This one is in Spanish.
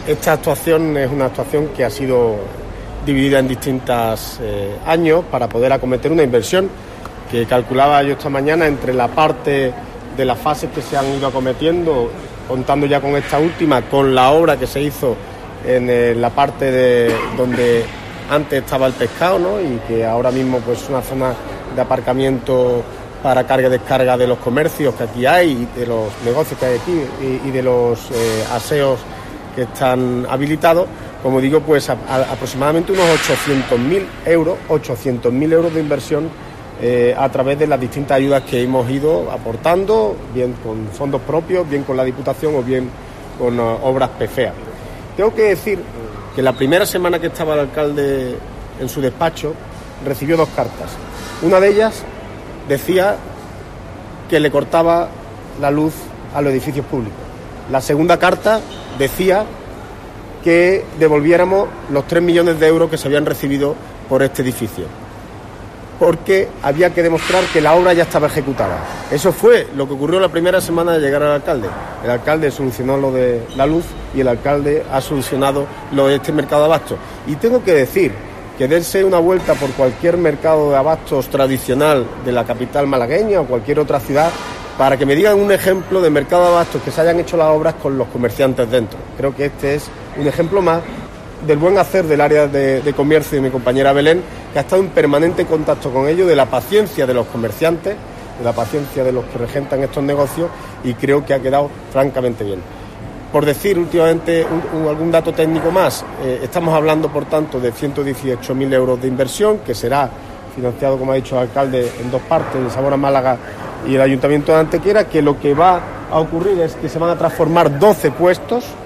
Esta actuación es una actuación que ha sido dividida en distintos años para poder acometer una inversión que calculaba yo esta mañana entre la parte de las fases que se han ido acometiendo, contando ya con esta última, con la obra que se hizo en la parte de donde antes estaba el pescado, ¿no? Y que ahora mismo pues es una zona de aparcamiento para carga y descarga de los comercios que aquí hay, de los negocios que hay aquí y de los aseos que están habilitados. Como digo, pues aproximadamente unos 800.000 euros de inversión a través de las distintas ayudas que hemos ido aportando, bien con fondos propios, bien con la Diputación o bien con obras PFEA. Tengo que decir que la primera semana que estaba el alcalde en su despacho recibió 2 cartas. Una de ellas decía que le cortaba la luz a los edificios públicos. La segunda carta decía que devolviéramos los 3 millones de euros que se habían recibido por este edificio, porque había que demostrar que la obra ya estaba ejecutada. Eso fue lo que ocurrió la primera semana de llegar al alcalde. El alcalde solucionó lo de la luz y el alcalde ha solucionado lo de este mercado de abastos. Y tengo que decir que dense una vuelta por cualquier mercado de abastos tradicional de la capital malagueña o cualquier otra ciudad para que me digan un ejemplo de mercado de abastos que se hayan hecho las obras con los comerciantes dentro. Creo que este es un ejemplo más del buen hacer del área de comercio de mi compañera Belén, que ha estado en permanente contacto con ellos, de la paciencia de los comerciantes, de la paciencia de los que regentan estos negocios, y creo que ha quedado francamente bien. Por decir últimamente algún dato técnico más, estamos hablando, por tanto, de 118.000 euros de inversión, que será financiado, como ha dicho el alcalde, en 2 partes, el Sabor a Málaga y el Ayuntamiento de Antequera, que lo que va a ocurrir es que se van a transformar 12 puestos